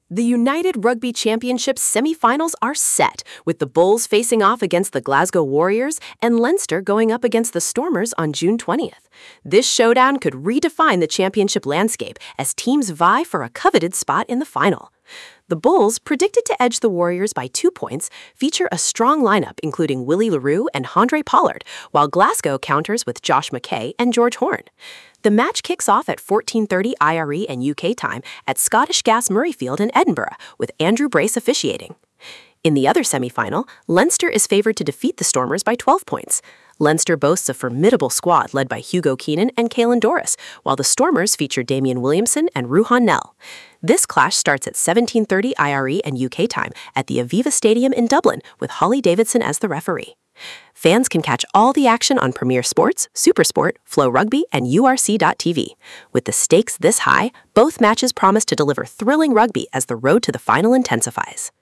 The United Rugby Championship semi-finals are set, with the Bulls facing off against the Glasgow Warriors and Leinster going up against the Stormers on June 20th. This showdown could redefine the championship landscape as teams vie for a coveted spot in the final. The Bulls, predicted to edge the Warriors by 2 points, feature a strong lineup including Willie le Roux and Handré Pollard, while Glasgow counters with Josh McKay and George Horne. The match kicks off at 14:30 IRE and UK time at Scottish Gas Murrayfield in Edinburgh, with Andrew Brace officiating. In the other semi-final, Leinster is favoured to defeat the Stormers by 12 points. Leinster boasts a formidable squad led by Hugo Keenan and Caelan Doris, while the Stormers feature Damian Williamson and Ruhan Nel. This clash starts at 17:30 IRE and UK time at the Aviva Stadium in Dublin, with Holly Davidson as the referee. Fans can catch all the action on Premier Sports, Supersport, Flow Rugby, and URC.tv. With the stakes this high, both matches promise to deliver thrilling rugby as the road to the final intensifies.